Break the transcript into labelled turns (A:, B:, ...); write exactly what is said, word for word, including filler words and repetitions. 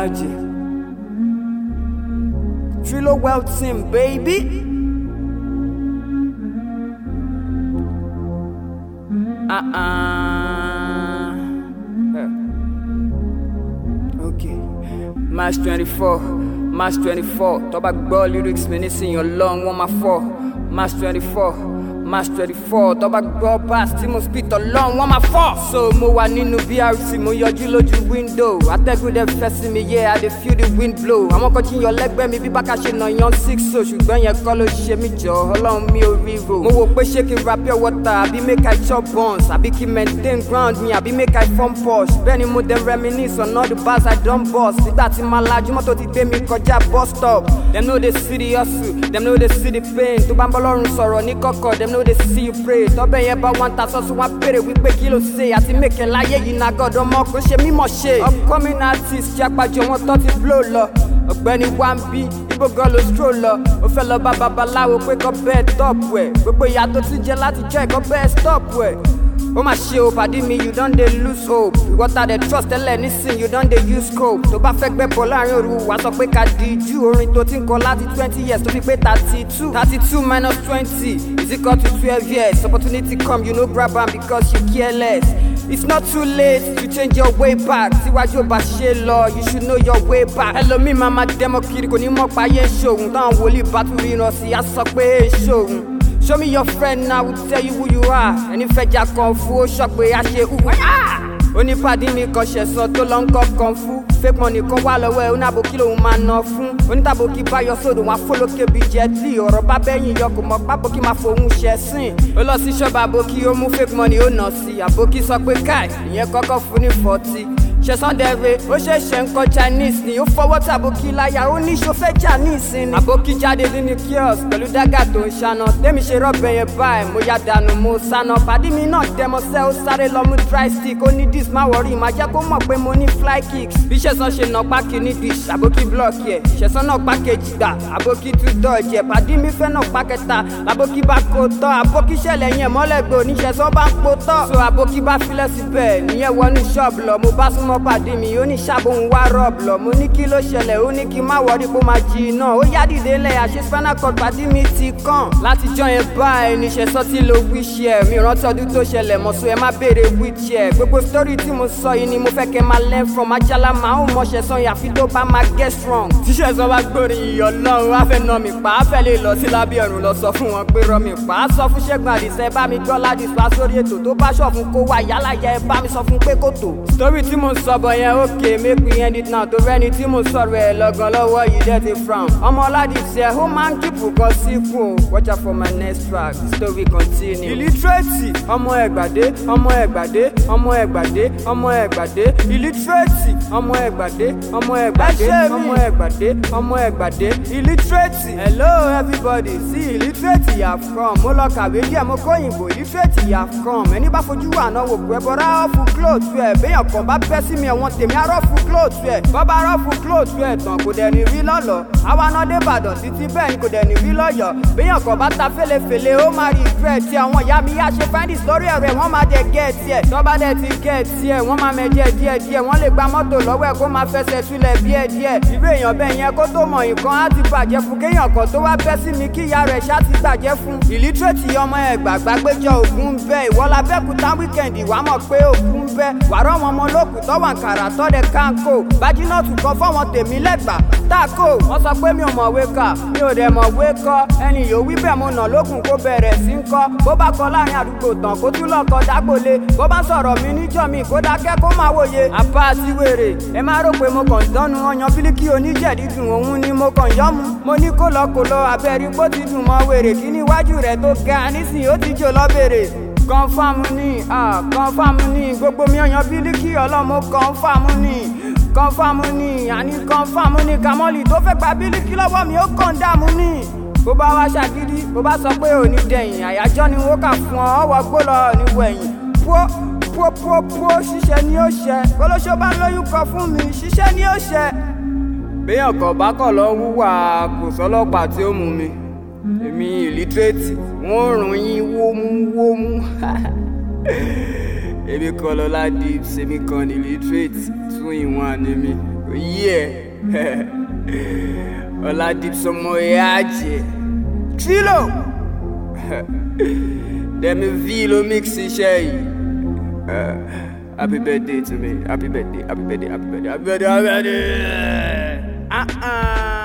A: Energy. Trilo Well Team, baby. Uh-uh. Okay. March twenty-four. March twenty-four. Tó bá gbọ́ lyrics mi nísìnyí Ọlọ́run wọ́n máa fọ́. March twenty-four. March twenty-four. Tó bá gbọ́ bass tí mo spit Ọlọ́run wọ́n máa fọ́. So mo wà nínú B R C mo yọjú lójú window. Atẹ́gùn dẹ̀ fẹ́ sí mi, yeah, I dey feel the wind blow. Àwọn kan jíyàn lẹ́gbẹ́ mi bí bákà ṣe nà yan six so ṣùgbọ́n yẹn kọ́ ló ṣe mí jọ Ọlọ́run mi ò ríro. Mo wò pé ṣé kí n ra pure water àbí make I chop buns àbí kí n maintain ground mi àbí make I form posh. Bẹ́ẹ̀ni mo dey reminisce on all the bars I don bust. Nígbà tí màá lajú mọ́tò ti gbé mi kọjá bus stop. Dem no dey see the hustle, dem no dey see the pain. Tó bá ń bọ́ lọ́rùn sọ̀rọ̀ ní kọ̀kọ̀, dem no dey see you pray. Tọ́bẹ̀ yẹn bá wọn ta sọ́sọ́ wọn béèrè wípé kí ló ṣe àti mèkè láyé yìí náà gọ́dọ̀ mọ́ kó ṣe mímọ̀ ṣe. Upcoming artist ṣe àpàjọ wọn tó ti blow lọ. Ọ̀gbẹ́ni Wambi ibo gan ló stroll lọ. Ó fẹ́ lọ bá babaláwo pé kọ́ bẹ́ẹ̀ top ẹ̀. Gbogbo ìyá tó ti jẹ láti jẹ́ ẹ̀kọ́ bẹ́ẹ̀ stop ẹ̀. Ó mà ṣe o pàdé mi you don dey lose hope. Ìwọ́ta dey trust tẹ́lẹ̀ nísìn you don dey use cope. Tó bá fẹ́ gbẹ́bọ̀ láàrin òru wá sọ pé ká di jù. Orin tó ti ń kọ láti twenty years tó fi pé thirty two. thirty two minus twenty is equal to twelve years. Opportunity come you no grab am because you care less. It's not too late to change your way back. Síwájú ò bá ṣe lọ, you should know your way back. Ẹlòmíì máa ma dẹ́mọ̀ kiri kò ní mọ̀ páyé ṣòun. Táwọn wòlíì bá tún ríran sí á sọ pé ṣòun. Show me your friend now, will tell you who you are. Ẹni fẹjà kan fún ó sọ pé a ṣe hùwà. Onípàdé mi kan ṣẹ̀sán tó lọ ń kọ́ kan fún. Fake money kan wà lọ́wọ́ ẹ̀ oníàbòkí lòun máa ná fún. Onítàbòkí bá yọ sódò wọn afólókè bíi jẹ́tì. Ọ̀rọ̀ bá bẹ́yìn yọ kò mọ̀ pábòkí máa fòun ṣẹ̀sìn. Ó lọ sí ṣọ́ọ̀bù àbòkí ó mú fake money ó nà sí. Àbòkí sọ pé káì ìyẹn kọ́kọ́ fún ní forty. Ṣẹ̀sán dẹ̀rẹ̀ ó ṣẹ̀ṣẹ̀ ń kọ́ Chinese ni ó fọwọ́ tàbókí láyà ó ní ṣòfẹ́ Chinese ni. Àbókí jáde nínú kiosk pẹ̀lú dágà tó ń ṣáná. Tẹ́mi ṣe rọ́bẹ̀ yẹn báyìí mo ya dànù mo sáná. Pàdé mi náà dẹmọsẹ́ ó sáré lọ mú dry stick. Ó ní dis má wọrí má jẹ́ kó mọ̀ pé mo ní fly kicks. Bí Ṣẹ̀sán ṣe nà pákí ní dish àbókí blọọkì ẹ̀. Ṣẹ̀sán náà pákéjì gbà àbókí tún dọ̀jì ẹ̀. Pàdé mi fẹ́ náà pákẹ́ta àbókí bá kó tọ́. Àbókí ṣẹlẹ̀ yẹn mọ́lẹ́gbẹ̀ oníṣẹ̀sán bá ń po tọ́. So àbókí bá filẹ̀ síbẹ̀ níyẹn wọnú ṣọ́ọ̀bù lọ. Mo bá súnmọ́ pàdé mi ó ní ṣàbòhùn wá rọ́ọ̀bù lọ. Mo ní kí ló ṣẹlẹ̀ ó ní kí n má wọrí kó máa jí iná. Ó yá dìde lẹ̀ àṣẹ spinal cord pàdé mi ti kàn. Látijọ́ yẹn báyìí ní Ṣẹ̀sán tí lo wheelchair. Mi rántí ọdún tó ṣẹlẹ̀ mọ̀ so ẹ má béèrè wheelchair. Gbogbo story tí mo sọ yìí ni mo fẹ́ kẹ́ máa learn from. Ajala máa ń mọ Ṣẹ̀sán yàfi tó bá máa get strong. Tí Ṣẹ̀sán bá gbórin iyọ̀ Ọlọ́run á fẹ́ nà mí pa. Á fẹ́ lè lọ sí lábẹ́ ọ̀run lọ sọ fún wọn pé rọ mi pa. Á sọ fún Ṣẹ́gun Àdìsẹ́ bá mi gbọ́ láti sọ sórí ètò tó bá ṣọ̀ fún kó wá yálà yẹ ẹ bá mi sọ fún pé kò tó. Story tí mo sọ bọ̀ yẹn okay make we end it now. Tó rẹ́ni tí mo sọ̀rọ̀ ẹ̀ lọ́gàn lọ́wọ́ yìí dẹ́ ti frown. Ọmọ Ọládìsẹ́ ó máa ń kíkù kan sí kù. Watch out for my next track, the story continue. Illiterate ọmọ Ẹ̀gbàdé ọmọ Ẹ̀gbàdé ọmọ Ẹ̀gbàdé ọmọ Ẹ̀gbàdé illiterate ọmọ Ẹ̀gbàdé ọmọ Ẹ̀gbàdé ọmọ Ẹ̀gbàdé ọmọ Ẹ̀gbàdé illiterate. Hello everybody, see illiterate you have come. Mo lọ kàwé díẹ̀ mo kó òyìnbó illiterate you have come. Ẹni bá fojú wà náà wò pé bọ́dá ọ̀fù clothes ẹ̀ béèyàn kan bá bẹ́ sí mi ẹ̀wọ̀n tèmi arọ́fù clothes ẹ̀. Bọ́bá arọ́fù clothes ẹ̀ tán kò dẹ̀ ní rí lọ́lọ́. Àwa náà dé Ìbàdàn títí bẹ́ẹ̀ ni kò dẹ̀ ní rí lọ́yọ̀. Béèyàn kan bá ta fèlèfèlè ó máa rí ìfẹ́ tí àwọn ìyá mi yá ṣe find it lórí ẹ̀rẹ̀ wọ́n máa dẹ̀ gẹ̀ẹ́tì ẹ̀. Tọ́ba dẹ̀ ti gẹ̀ẹ́tì ẹ̀ wọ́n máa mẹ́jẹ̀ díẹ̀ díẹ̀. Wọ́n lè gba mọ́tò lọ́wọ́ ẹ̀ kó máa fẹsẹ̀ túlẹ̀ díẹ̀ díẹ̀. Irú èèyàn bẹ́ẹ̀ yẹn kó tó mọ̀ nǹkan á ti bàjẹ́ fún kéèyàn kan tó wá bẹ́ sí mi kí ìyá rẹ̀ ṣá ti gbàjẹ́ fún. Illiterate ọmọ Ẹ̀gbá gbàgbéjọ ògún bẹ́ ìwọ́lá bẹ́kúta wíkẹ̀ndì wàá mọ̀ pé ògún bẹ́. Wàrọ̀ wọn ọmọ olókùn tọ́wọ̀n kàrà tọ́dẹ kánkó. Bájínọ́ọ̀tù kan fọ́wọn tèmi lẹ́gbà táàkó. Wọ́n sọ pé mi ò mọ̀wé kà mi ò dẹ̀ mọ̀wé kọ́. Ẹni yóò wí bẹ́ẹ̀ mo nà lókun kó bẹ̀rẹ̀ sí ń kọ́. Bó bá kọ láàrin àdúgbò tán kó tún lọ kọ dágbòle. Bó bá sọ̀rọ̀ mi níjọ́ mi kó dákẹ́ kó máa wòye. Àpá àti wèrè ẹ má rò pé mo kàn dánu ọyàn bílíkì oníjẹ̀dí dùn òun ni mo kàn yọ́ mu. Mo ní kó lọ kó lọ abẹ́rí bó ti dùn mọ́ wèrè kí níwájú rẹ̀ tó ga nísìnyí ó ti jò lọ́bẹ̀rẹ̀. Kọ́nfàmù ni kọ́nfàmù ni gbogbo mi ọyàn bílíkì ọlọ́mọ kọ́nfàmù ni kọ́nfàmù ni àní kọ́nfàmù ni Kamọ́lì tó fẹ́ gba bílíkì lọ́wọ́ mi ó kàn dààmú ni. Bó bá wá ṣàgídí bó bá sọ pé òní dẹ̀yìn àyájọ́ ni wọ́n kà fún ọ ọwọ́ gbó lọ níwọ̀ ẹ̀yìn. Pó pó pó pó ṣiṣẹ́ ni ó ṣẹ kólóṣó bá lóyún kọ fún mi ṣiṣẹ́ ni ó ṣẹ. Béèyàn kan bá kọ̀ lọ wúwà kò sọ́lọ́pàá tí ó mú mi. Èmi illiterate wọ́n rùn yín wómúwómú. Èmi kan Lọ́lá Dibs, èmi kan illiterate tún ìwọ̀n àní mi. Yeah. Ola deep some more yaje. Trilo. Demi Vilo mixi shay. Happy birthday to me. Happy birthday. Happy birthday. Happy birthday. Happy birthday. Happy birthday. Uh-uh.